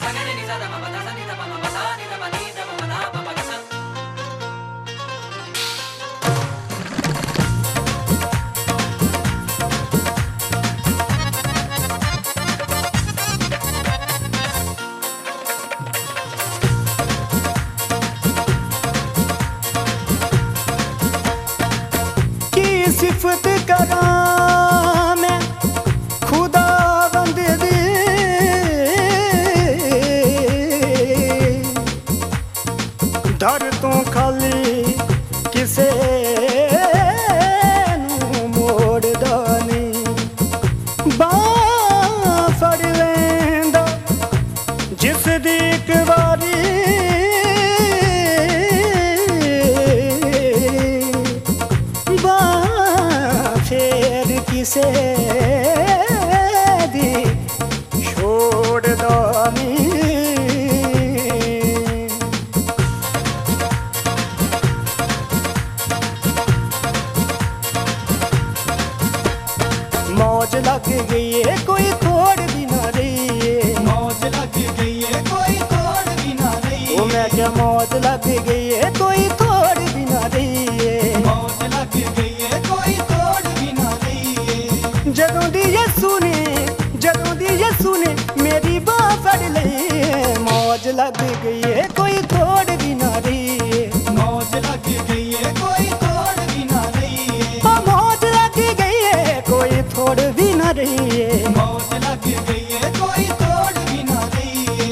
सिफत करां मैं खुदा बंदे दी, दर तो खाली किसे नूं मोड़दा नहीं। बांह फड़ लैंदा जिस दी इक वारी, किसे दी छोड़दा नहीं। मौज लग गई है कोई थोड़ भी ना रही है, मौज लग गई है कोई थोड़ भी ना रही। ओ मैं क्या मौज लग गई है कोई थोड़ भी ना रही है, मौज लग गई है कोई थोड़ भी ना रही। जदों दी यसू ने मेरी बांह फड़ लई, मौज लग गई है कोई थोड़ भी ना रही है, मौज लग गई है कोई थोड़ भी ना रही। मौज लग गई है कोई थोड़ भी ना रही है, मौज लग गई है कोई थोड़ भी ना रही।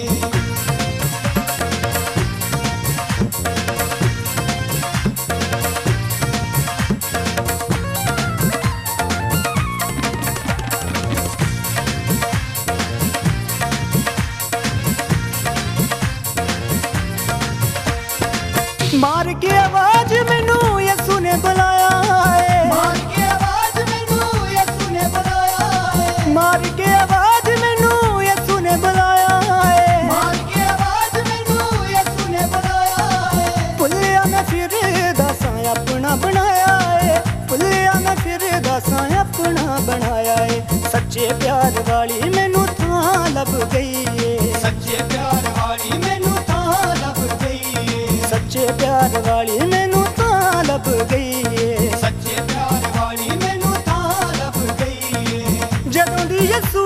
मार के आवाज मैनू यसू ने बुलाया है, मार के आवाज मैनू यसू ने बुलाया है, मार के आवाज मैनू यसू ने बुलाया है, मार के आवाज मैनू यसू ने बुलाया है। भुलिया मैं फिर दासां अपना बनाया है, भुलिया मैं फिर दासां अपना बनाया है। सच्चे प्यार वाली मैनू थां लब गई है, सच्चे प्यार वाली मैनू थां लब गई है, सच्चे प्यार वाली मैनू थां लब गई है, सच्चे प्यार वाली मैनू थां लब गई है। जदों दी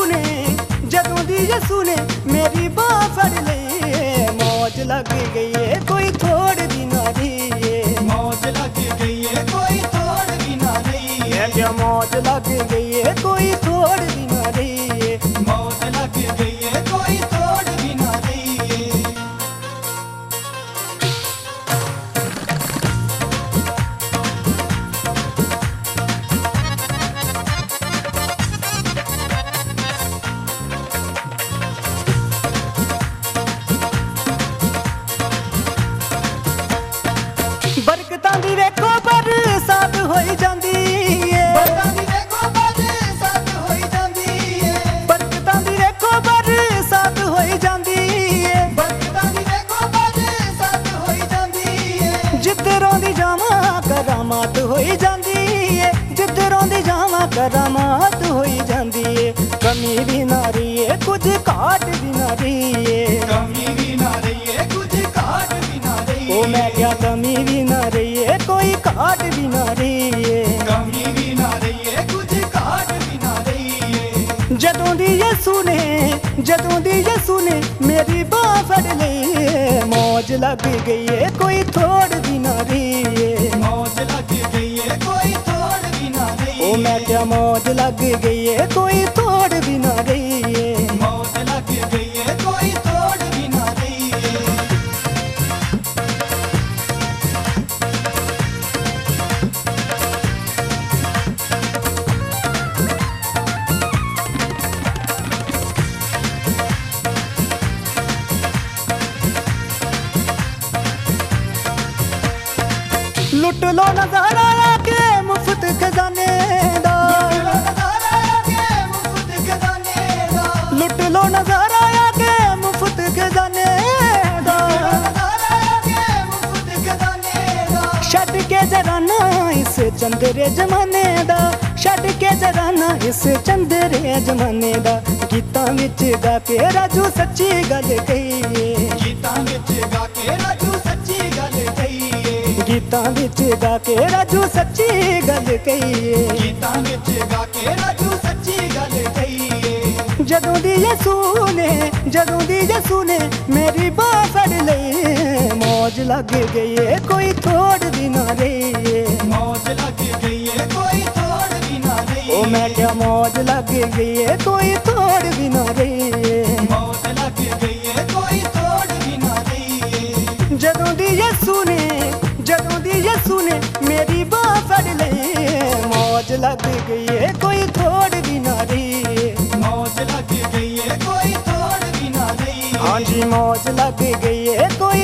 यसू ने मेरी बांह फड़ लई, मौज लग गई है कोई थोड़ भी ना रही है, मौज लग गई है कोई थोड़ भी ना रही है। क्या मौज लग गई है कोई थोड़ भी ना रही है, मौज लग गई है कोई थोड़ भी ना रही है। बरकतां दी वेखो बरसात होई जांदी है, बरकतां दी वेखो बरसात होई जांदी है, बरकतां दी वेखो बरसात होई जांदी है, बरकतां दी वेखो बरसात होई जांदी है। जिधरों दी जावां करामात होई जांदी है, जिधरों दी जावां करामात होई जांदी है। कमी भी ना रही है कुछ घाट भी ना रही है, कमी भी ना रही है कुछ घाट भी ना रही है। ओ मैं क्या कमी भी ना रही है कोई घाट भी ना रही है, कमी भी ना रही है कुछ घाट भी ना रही है। जदों दी यसू ने मेरी बांह फड़ लई, मौज लग गई है कोई थोड़ भी ना रही है, मौज लग गई है कोई थोड़ भी ना रही ओ मैं क्या मौज लग गई है कोई थोड़ भी ना रही है, मौज लग गई है कोई थोड़ भी ना रही है। लुट लो नजारा के मुफ्त खजाने दा, लुट लो नजारा के मुफ्त खजाने दा, छड्ड के जराना इस चंदरे जमाने दा, छड्ड के जराना इस चंदरे जमाने दा। गीतां विच गा के राजू सच्ची गल कही ਗੀਤਾਂ ਵਿੱਚ ਗਾ ਕੇ ਰਾਜੂ ਸੱਚੀ ਗੱਲ ਕਹੀਏ ਗੀਤਾਂ ਵਿੱਚ ਗਾ ਕੇ ਰਾਜੂ ਸੱਚੀ ਗੱਲ ਕਹੀਏ ਜਦੋਂ ਦੀ ਯਸੂ ਨੇ ਮੇਰੀ ਬਾਹ ਫੜ ਲਈ ਮੌਜ ਲੱਗ ਗਈ ਏ ਕੋਈ ਥੋੜ ਵੀ ਨਾ ਰਹੀ ਏ ਮੌਜ ਲੱਗ ਗਈ ਏ ਕੋਈ ਥੋੜ ਵੀ ਨਾ ਰਹੀ ਉਹ ਮੈਂ ਕਿਹਾ ਮੌਜ ਲੱਗ ਗਈ ਏ ਕੋਈ ਥੋੜ ਵੀ ਨਾ ਰਹੀ ਏ ਮੌਜ ਲੱਗ ਗਈ ਏ ਕੋਈ ਥੋੜ ਵੀ ਨਾ ਰਹੀ ਏ ਜਦੋਂ ਦੀ ਯਸੂ ਨੇ ਮੇਰੀ ਬਾਹ ਫੜ ਲਈ ਮੌਜ ਲੱਗ ਗਈ ਏ ਕੋਈ ਥੋੜ ਵੀ ਨਾ ਰਹੀ ਏ ਮੌਜ ਲੱਗ ਗਈ ਏ ਕੋਈ ਥੋੜ ਵੀ ਨਾ ਰਹੀ ਏ ਹਾਂਜੀ ਮੌਜ ਲੱਗ ਗਈ ਏ ਕੋਈ